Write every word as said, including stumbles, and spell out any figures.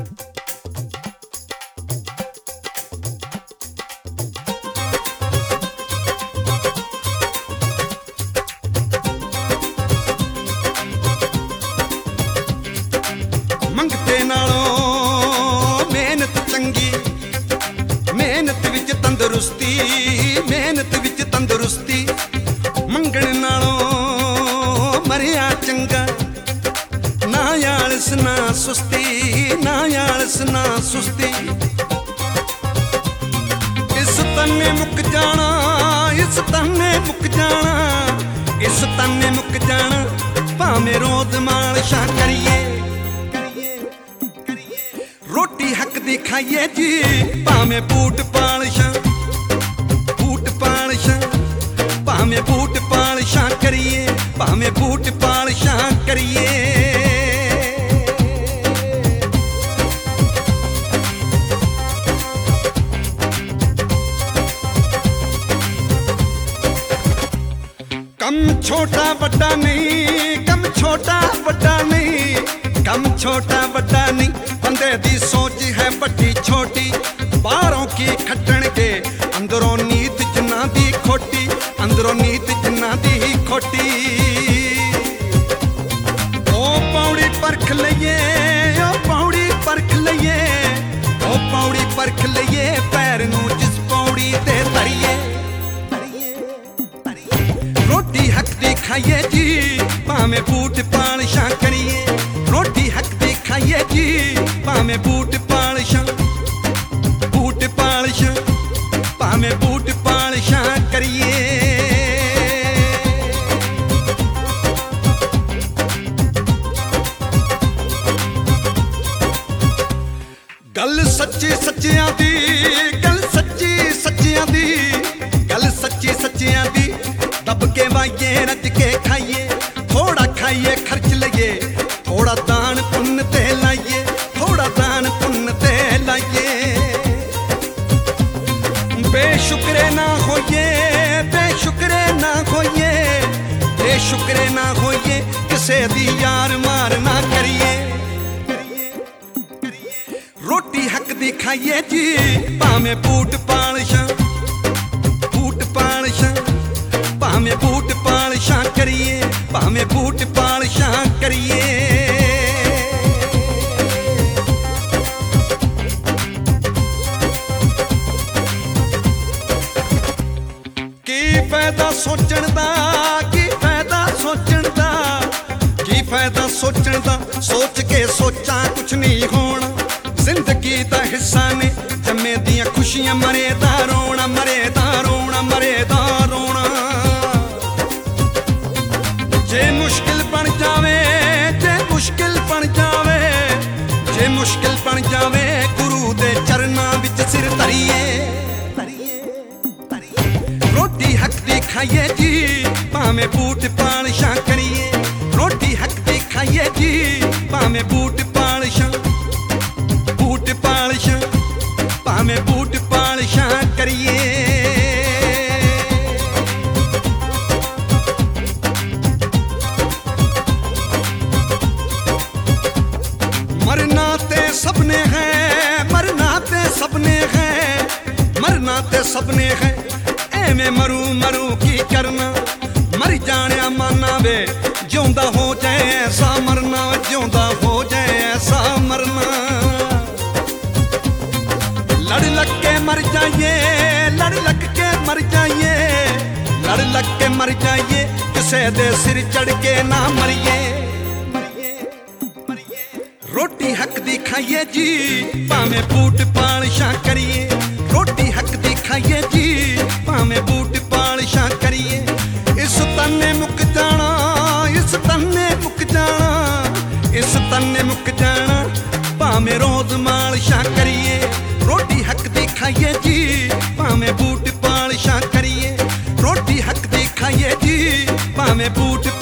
मंगते नालों मेहनत चंगी, मेहनत विच तंदुरुस्ती, मेहनत विच तंदुरुस्ती। मंगण नालों मरिया चंगा, ना आलस ना सुस्ती, ना आलस ना सुस्ती। इस तन्ने मुक जाना, इस तन्ने मुक जाना, इस तन्ने मुक जाना, भावें रोज मालशा करिए। रोटी हक दी खाइए जी, भावें बूट पालशा, बूट पालशा, भावें बूट पालशा करिए, भावें बूट पालशा करिए। कम छोटा बड़ा नहीं, कम छोटा बड़ा नहीं, कम छोटा बड़ा नहीं, बंदे दी सोच है बड़ी छोटी। बाहरों की खटण के अंदरों नीत जिन्ना दी खोटी, अंदरों नीत जिन्ना दी खोटी। ओ पौड़ी परख लइए, ओ पौड़ी परख लइए, ओ पौड़ी परख लइए, पैर नू जिस पौड़ी ते तरिए। रोटी हक दी खाइए जी, भावें बूट पालशा करिए। रोटी हक दी खाइए जी, भावें बूट पालशा, बूट पालशा, भावें बूट पालशा करिए। गल सच्ची सच्चियां दी, गल सच्ची सच्चियां दी, गल सच्ची सच्चियां दी। दब के वाइए रज के खाइए, थोड़ा खाइए खर्च लइए, थोड़ा दान पुण्य ते लाइए, थोड़ा दान पुण्य ते लाइए। बेशुक्रे ना होइए, बेशुक्रे ना होइए, बेशुक्रे ना होइए, किसे दी यार मार ना करिए। रोटी हक दी खाइए जी, भावें बूट पालशा, बूट पालशा, भावें बूट पालशा करिए, भावें बूट पालशा करिए। की फायदा सोचण दा, की फायदा सोचण दा, की फायदा सोचण दा, सोच के सोचा कुछ नहीं होना। जिंदगी दा हिस्सा ने जम्मे दियां खुशियां, मरे दा रोना, मरे दा रोना, मरे दा रोना। जे मुश्किल बन जावे, जे मुश्किल बन जावे, जे मुश्किल बन जावे, गुरु दे चरनां विच सिर धरिए। रोटी हक दी खाइए जी, भावें बूट पालशा करिए। रोटी हक दी खाइए जी, भावें बूट पालशा, बूट पालशा, भावें बूट पालशा करिए। मरना ते सबने है, मरना ते सबने है, मरना ते सबने है। एवें मरू मरू की करना, मर जाने माना वे, जिउंदा हो जाए ऐसा मरना, जिउंदा हो जाए ऐसा मरना। लड़ लग के मर जाइए, लड़ लग के मर जाइए, लड़ लग के मर जाइए, किसे दे सिर चढ़ के ना मरिए। रोटी हक दी खाइए जी, भावें बूट पालशा करिए। रोटी हक दी खाइए जी, भावें बूट पालशा करिए। इस तन्ने मुक जाना, इस तन्ने मुक जाना, इस तन्ने मुक जाना, भावें रोज मालशा करिए। रोटी हक दी खाइए जी, भावें बूट पालशा करिए। रोटी हक दी खाइए जी, भावें बूट